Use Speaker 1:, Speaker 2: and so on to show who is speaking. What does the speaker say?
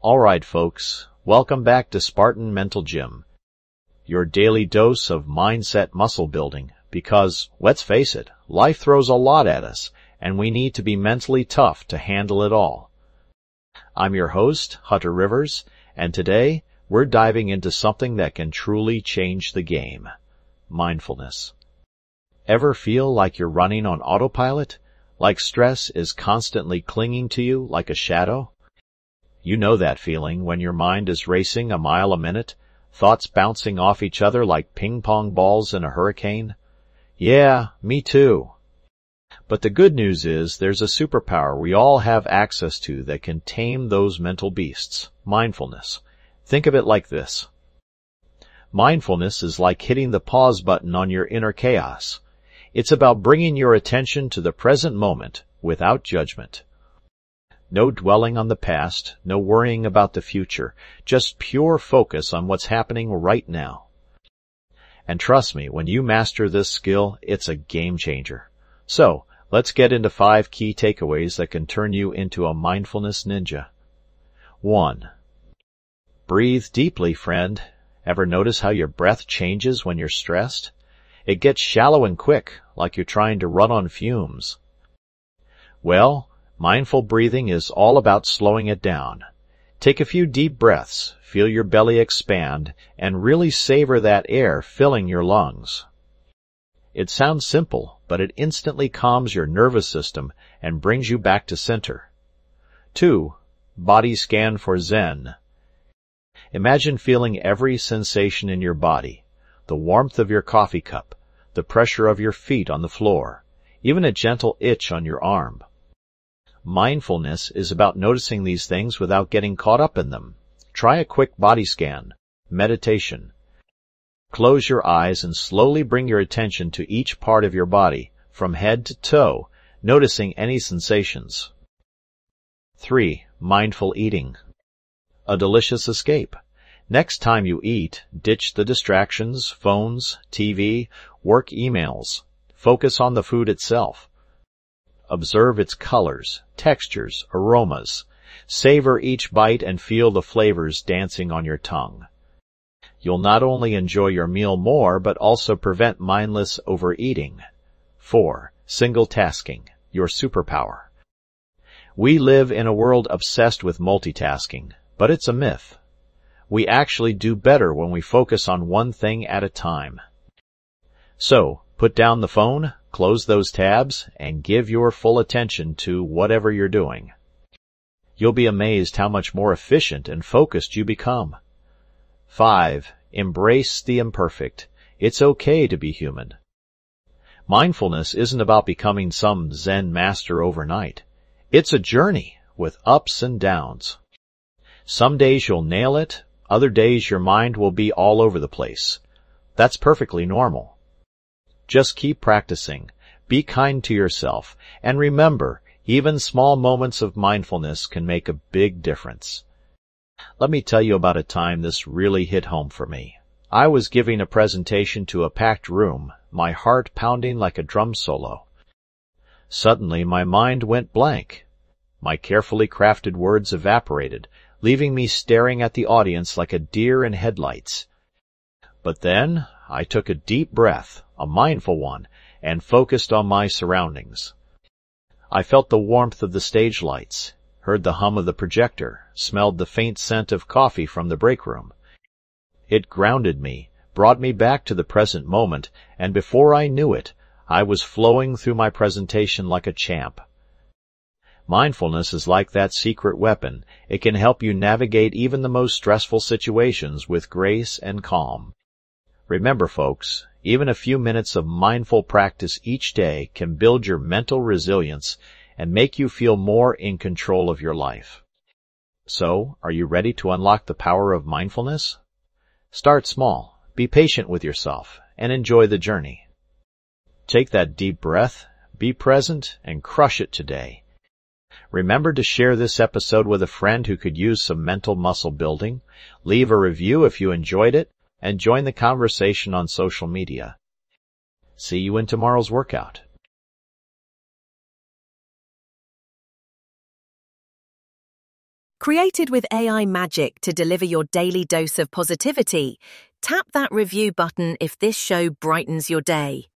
Speaker 1: Alright folks, welcome back to Spartan Mental Gym, your daily dose of mindset muscle building, because, let's face it, life throws a lot at us, and we need to be mentally tough to handle it all. I'm your host, Hunter Rivers, and today we're diving into something that can truly change the game: mindfulness. Ever feel like you're running on autopilot? Like stress is constantly clinging to you like a shadow? You know that feeling when your mind is racing a mile a minute, thoughts bouncing off each other like ping-pong balls in a hurricane? Yeah, me too. But the good news is there's a superpower we all have access to that can tame those mental beasts: mindfulness. Think of it like this. Mindfulness is like hitting the pause button on your inner chaos. It's about bringing your attention to the present moment without judgment. No dwelling on the past, no worrying about the future, just pure focus on what's happening right now. And trust me, when you master this skill, it's a game changer. So, let's get into 5 key takeaways that can turn you into a mindfulness ninja. 1. Breathe deeply, friend. Ever notice how your breath changes when you're stressed? It gets shallow and quick, like you're trying to run on fumes. Well, mindful breathing is all about slowing it down. Take a few deep breaths, feel your belly expand, and really savor that air filling your lungs. It sounds simple, but it instantly calms your nervous system and brings you back to center. 2. Body scan for Zen. Imagine feeling every sensation in your body: the warmth of your coffee cup, the pressure of your feet on the floor, even a gentle itch on your arm. Mindfulness is about noticing these things without getting caught up in them. Try a quick body scan, meditation. Close your eyes and slowly bring your attention to each part of your body, from head to toe, noticing any sensations. 3. Mindful eating. A delicious escape. Next time you eat, ditch the distractions, phones, TV, work emails. Focus on the food itself. Observe its colors, textures, aromas. Savor each bite and feel the flavors dancing on your tongue. You'll not only enjoy your meal more, but also prevent mindless overeating. 4. Single tasking, your superpower. We live in a world obsessed with multitasking, but it's a myth. We actually do better when we focus on one thing at a time. So, put down the phone, close those tabs, and give your full attention to whatever you're doing. You'll be amazed how much more efficient and focused you become. 5. Embrace the imperfect. It's okay to be human. Mindfulness isn't about becoming some Zen master overnight. It's a journey with ups and downs. Some days you'll nail it, other days your mind will be all over the place. That's perfectly normal. Just keep practicing, be kind to yourself, and remember, even small moments of mindfulness can make a big difference. Let me tell you about a time this really hit home for me. I was giving a presentation to a packed room, my heart pounding like a drum solo. Suddenly my mind went blank. My carefully crafted words evaporated, leaving me staring at the audience like a deer in headlights. But then I took a deep breath, a mindful one, and focused on my surroundings. I felt the warmth of the stage lights, heard the hum of the projector, smelled the faint scent of coffee from the break room. It grounded me, brought me back to the present moment, and before I knew it, I was flowing through my presentation like a champ. Mindfulness is like that secret weapon. It can help you navigate even the most stressful situations with grace and calm. Remember, folks, even a few minutes of mindful practice each day can build your mental resilience and make you feel more in control of your life. So, are you ready to unlock the power of mindfulness? Start small, be patient with yourself, and enjoy the journey. Take that deep breath, be present, and crush it today. Remember to share this episode with a friend who could use some mental muscle building. Leave a review if you enjoyed it, and join the conversation on social media. See you in tomorrow's workout.
Speaker 2: Created with AI magic to deliver your daily dose of positivity, tap that review button if this show brightens your day.